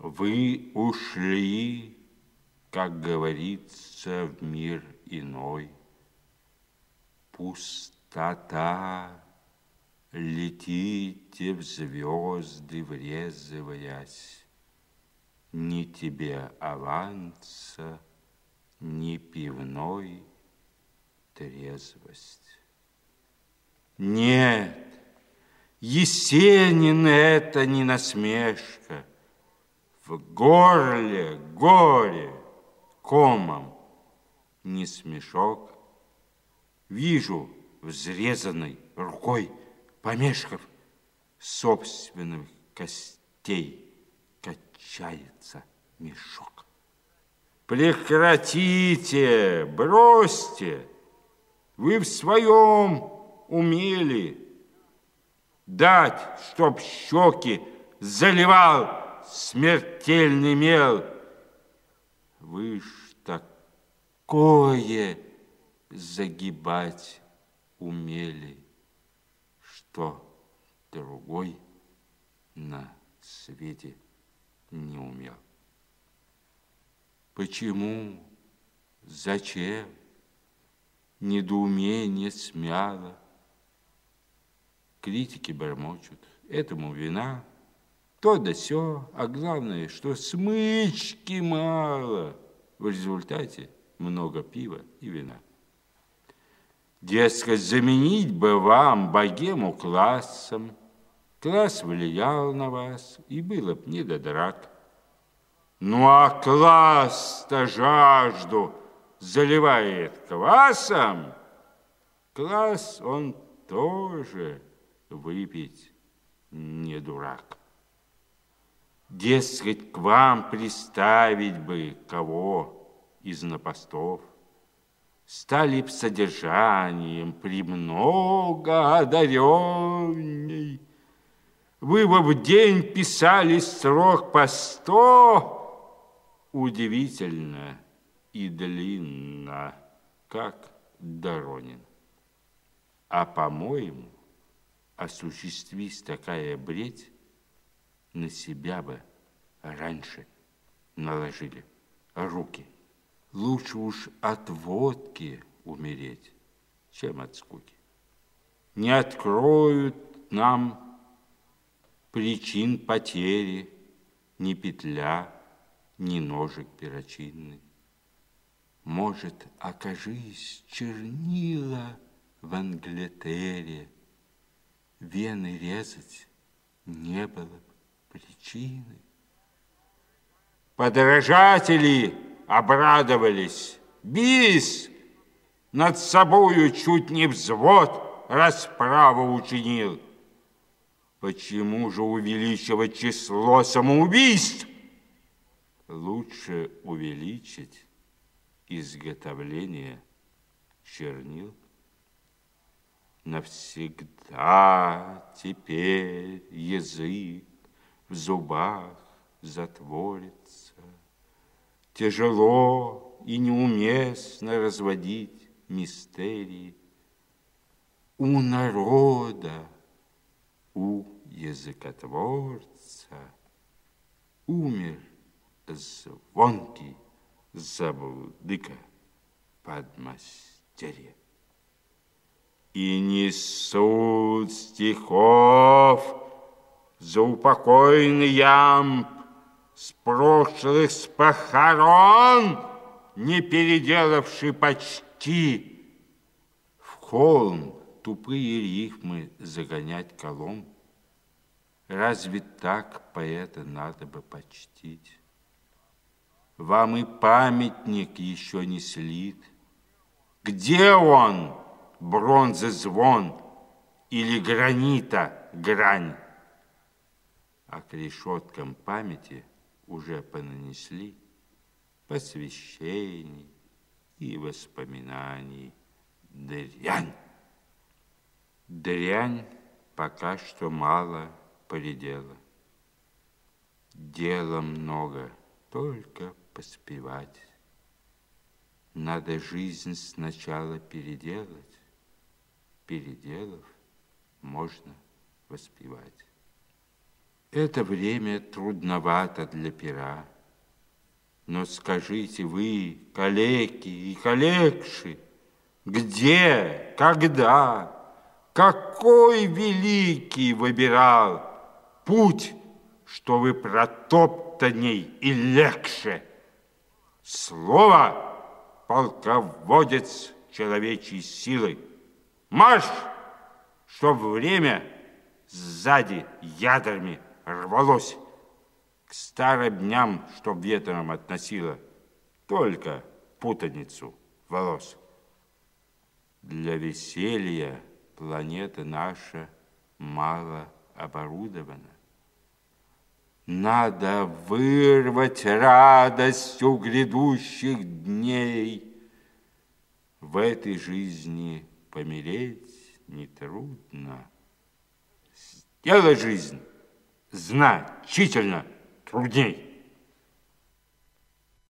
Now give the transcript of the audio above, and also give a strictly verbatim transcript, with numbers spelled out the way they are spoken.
Вы ушли, как говорится, в мир иной. Пустота, летите в звезды, врезываясь. Ни тебе аванса, ни пивной трезвость. Нет, Есенин, это не насмешка. В горле горе комом, не смешок. Вижу взрезанной рукой, помешков собственных костей, качается мешок. Прекратите, бросьте, вы в своем умели дать, чтоб щеки заливал смертельный мел. Вы ж такое загибать умели, что другой на свете не умел. Почему, зачем, недоумение смяло? Критики бормочут, этому вина, то да сё, а главное, что смычки мало. В результате много пива и вина. Дескать, заменить бы вам богему классом. Класс влиял на вас, и было б не до драк. Ну, а класс-то жажду заливает квасом. Класс он тоже выпить не дурак. Дескать, к вам приставить бы кого из напостов, стали б содержанием премного одаренней. Вы бы в день писали строк по сто, удивительно и длинно, как Доронин. А, по-моему, осуществись такая бредь, на себя бы раньше наложили руки. Лучше уж от водки умереть, чем от скуки. Не откроют нам причин потери ни петля, ни ножик перочинный. Может, окажись чернила в Англитере, вены резать не было бы причины. Подражатели обрадовались. Бис над собою чуть не взвод расправу учинил. Почему же увеличивать число самоубийств? Лучше увеличить изготовление чернил. Навсегда теперь язык в зубах затворится. Тяжело и неуместно разводить мистерии. У народа, у языкотворца умер звонкий забудыка подмастерье. И несут стихов заупокойный ямб с прошлых с похорон, не переделавший почти в холм тупые рифмы загонять колом. Разве так поэта надо бы почтить? Вам и памятник еще не слит. Где он, бронзы звон или гранита грань? А к решеткам памяти уже понанесли посвящений и воспоминаний дрянь. Дрянь пока что мало поредела. Дела много, только поспевать. Надо жизнь сначала переделать. Переделав, можно воспевать. Это время трудновато для пера. Но скажите вы, калеки и калекши, где, когда, какой великий выбирал путь, что вы протоптанней и легче? Слово полководец человечьей силы. Марш, чтоб время сзади ядрами рвалось, к старым дням, чтоб ветром относило только путаницу волос. Для веселья планета наша мало оборудована. Надо вырвать радость у грядущих дней. В этой жизни помереть нетрудно. Сделай жизнь значительно трудней.